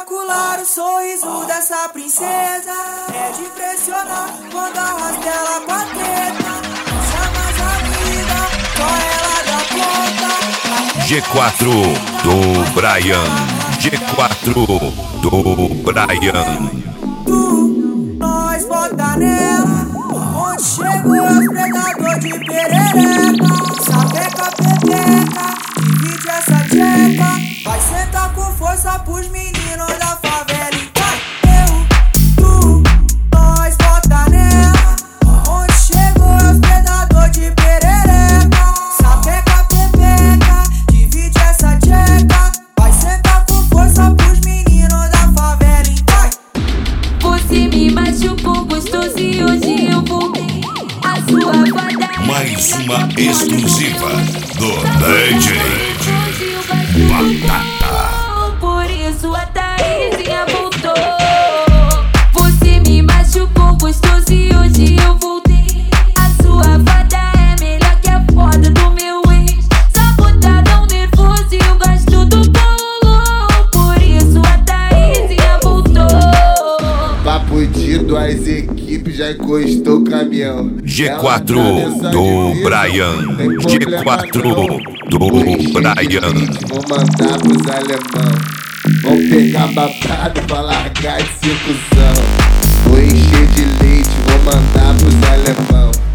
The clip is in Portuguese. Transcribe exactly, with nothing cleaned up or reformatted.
espetacular o sorriso dessa princesa. É de impressionar quando arrasta ela pra treta. Chama as amigas, só ela dá conta. G quatro do Brian. G quatro do Brian. Tu, nós bota nela. Onde chegou os predador de perereca. Sapeca, pepeca, divide essa tcheca. Vai sentar com força pros meninos da favela. Então eu, tu, nós bota nela. Onde chegou os predador de perereca. Sapeca, pepeca, divide essa tcheca. Vai sentar com força pros meninos da favela. Então você me machucou gostoso e hoje eu voltei. A sua fada Mais uma exclusiva do D J Batata. Por isso a Thaísinha voltou. Você me machucou gostoso e hoje eu voltei. A sua fada é melhor que a foda do meu ex. Sabotadão nervoso e eu gosto do bololô. Por isso a Thaísinha voltou. Papo de duas equipes, já encostou o caminhão. G quatro do Brian. G quatro do Brian. Vou mandar pros alemão. Vão pegar babado pra largar de circunção. Vou encher de leite, vou mandar pros alemão.